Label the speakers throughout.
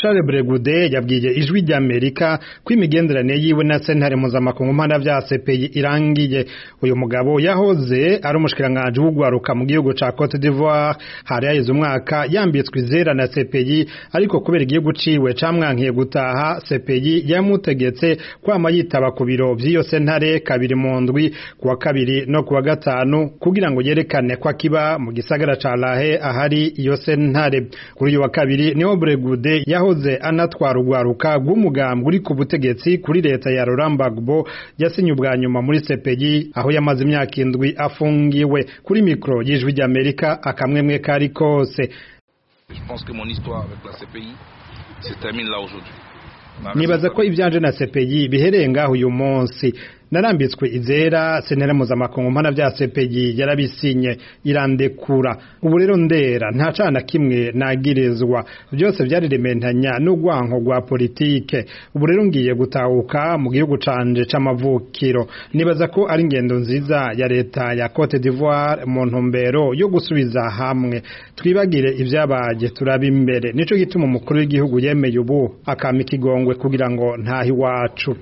Speaker 1: Charles Bregude yabwiye ijwi ry'Amerika ko imigenderanire yiwe na sentare mpuzamakungu mpanavyaha CPI irangiye. Uyu mugabo yahoze ari umushikiranganji w'ugwaruka mu gihugu ca Cote d'Ivoire, hari haheze umwaka yambitswe izera na CPI, ariko kubera igihugu ciwe camwankiye gutaha, CPI yamutegetse kwama yitaba ku biro vy'iyo sentare kabiri mu ndwi, kuwa kabiri no kuwa gatanu, kugira ngo yerekane ko akiba mu gisagara ca Lahe ahari iyo sentare. Kuri uyu wa kabiri niho Bregude yahoze anatwara ugwaruka rw'umugambwe uri ku butegetsi kuri leta ya Laurent Gbagbo yasinye ubwa nyuma muri CPI, aho yamaze imyaka 7 afungiwe. Kuri mikro y'ijwi ry'Amerika akamwemwe kari kose.
Speaker 2: Je pense que mon histoire avec la CPI se termine là aujourd'hui.
Speaker 1: Nibaza ko ivyanje na CPI bihereye ngaho uyu munsi. Narambitswe izera, sentare mpuzamakungu mpanavyaha CPI yarabisinye irandekura. Ubu rero ndera nta cana kimwe nagirizwa, byose byarirementanya n'ugwanko rwa politike. Ubu rero ngiye gutahuka mu gihugu canje c'amavukiro. Nibaza ko ari ingendo nziza ya leta ya Cote d'Ivoire mu ntumbero yo gusubiza hamwe, twibagire ivyabaje turaba imbere. Nico gituma umukuru w'igihugu yemeye ubu akama ikigongwe kugira ngo ntahi iwacu.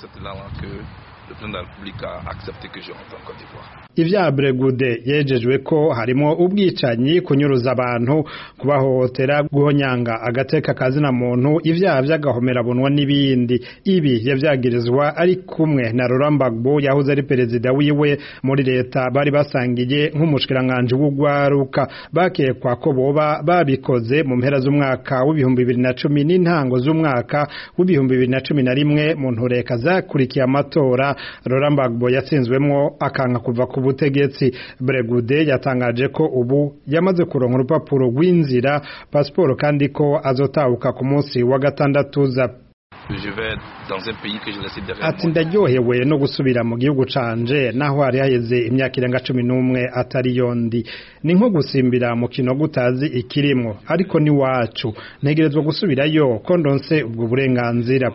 Speaker 1: Ivya Bregude yejejwe ko harimo ubwicanyi, kunyuruza abantu, kubahohotera, guhonyanga agateka kazina muntu, ivyaha vy'agahomera bunwa n'ibindi. Ibi yavyagirizwa ari kumwe na Laurent Gbagbo yahoze ari perezida wiwe muri leta bari basangiye nk'umushikiranganje w'ugwaruka. Bakekwa ko boba babikoze mu mpera z'umwaka w'2010 n'intango z'umwaka w'2011 mu ntureka zakurikiye amatora Laurent Gbagbo yatsinzwemwo akanka kuva ku butegetsi. Bregude yatangaje ko ubu yamaze kuronka urupapuro rw'inzira passport kandi ko azotahuka ku munsi wa gatandatu za. Ati ndaryohewe no gusubira mu gihugu canje naho hari haheze imyaka irenga 11 atari yondi. Ni nko gusimbira mu kino gutazi ikirimwo, ariko ni wacu ntegerezwa gusubirayo ko ndonse ubwo burenganzira.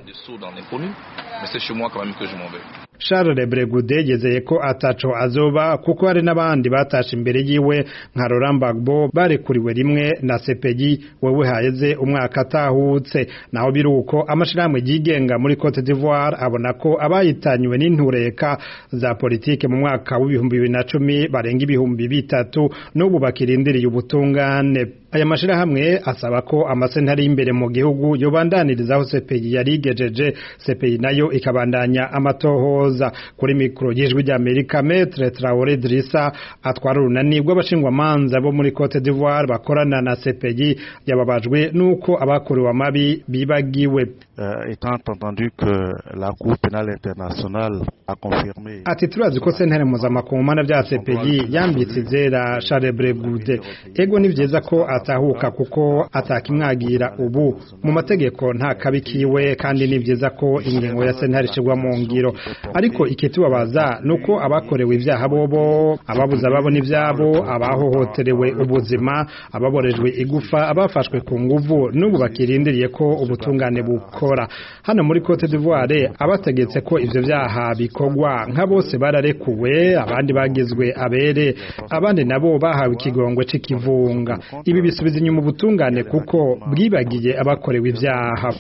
Speaker 1: Charles Bregude yezeye ko ataco azoba kuko hari n'abandi batashe imbere yiwe nka Laurent Gbagbo barekuriwe rimwe na CPI wewe haheze umwaka atahutse. Naho biruko amashirahamwe yigenga muri Cote d'Ivoire abona ko abayitanywe n'intureka za politike mu mwaka w'2010 barenga 3,000 n'ubu bakirindiriye ubutungane. Aya mashirahamwe asaba ko amasentari imbere mu gihugu yobandanirizaho CPI yarigejeje, CPI nayo ikabandanya amatohoza. Kuri mikro y'ijwi ry'Amerika, Maître Traoré Drissa atwara urunani rw'abashingwamanza bo muri Cote d'Ivoire bakorana na CPI yababajwe nuko abakorewe amabi bibagiwe.
Speaker 3: Étant entendu que la Cour pénale internationale a confirmé.
Speaker 1: Ati turazi ko sentare mpuzamakungu mpanavyaha CPI yambitse izera Charles Bregude. Ego ni vyiza ko atahuka kuko atakimwagira ubu mu mategeko nta kabikiwe, kandi ni vyiza ko ingingo ya sentare ishigwa mu ngiro. Ariko ikitubabaza nuko abakorewe ivyaha bobo, ababuza ababo n'ivyabo, abahohoterewe ubuzima, ababorejwe igufa, abafashwe ku nguvu n'ubu bakirindiriye ko ubutungane bukora. Hano muri Cote d'Ivoire abategetse ko ivyo vyaha bikogwa nka bose bararekuwe, abandi bagizwe abere, abandi nabo bahawe ikigongwe c'ikivunga. Ibi bisubiza inyuma ubutungane kuko bwibagiye abakorewe ivyaha.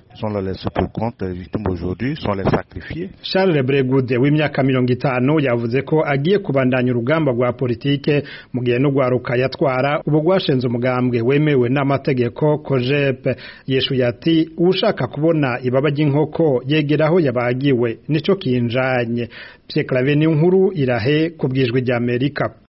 Speaker 1: Charles Bregude w'imyaka 50 yavuze ko agiye kubandanya urugamba rwa politike mu gihe n'ugwaruka yatwara ubu gwashenze umugambwe wemewe n'amategeko COGEP. Yeshuye ati ushaka kubona ibaba ry'inkoko yegeraho yabagiwe nico kinjanye. Pierre Claver ni nkuru irahe kubwijwe ry'Amerika.